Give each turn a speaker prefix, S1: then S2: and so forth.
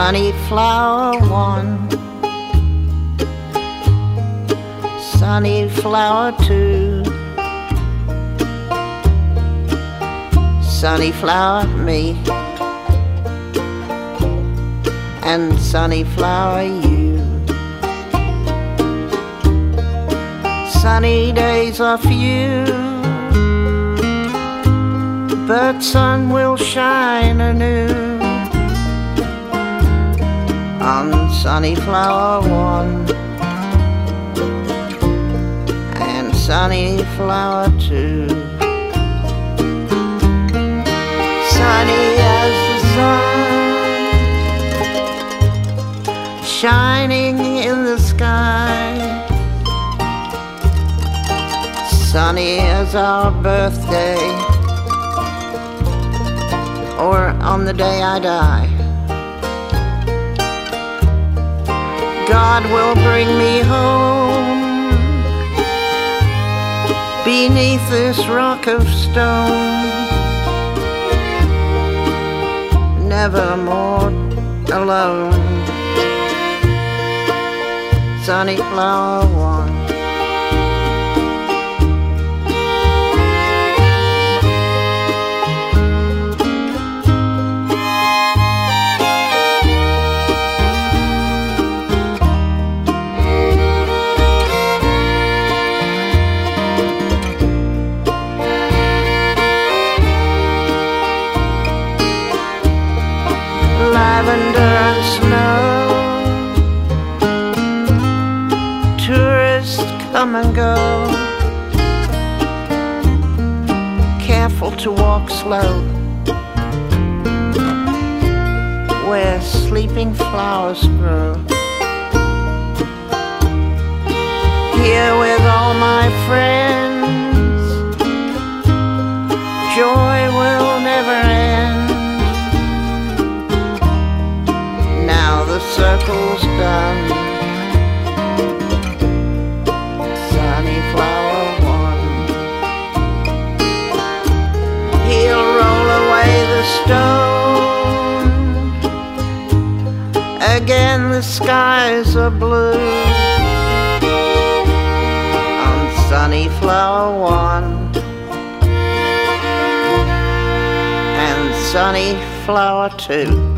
S1: Sunnyflower one, Sunnyflower two, Sunnyflower me, and Sunnyflower you. Sunny days are few, but sun will shine anew on Sunnyflower one and Sunnyflower two. Sunny as the sun shining in the sky, sunny as our birthday or on the day I die. God will bring me home beneath this rock of stone, never more alone. Sunnyflower one. Lavender and snow, tourists come and go, careful to walk slow where sleeping flowers grow. Here with all my friends, joy will never end. The circle's done. Sunnyflower one. He'll roll away the stone. Again the skies are blue on Sunnyflower one and Sunnyflower two.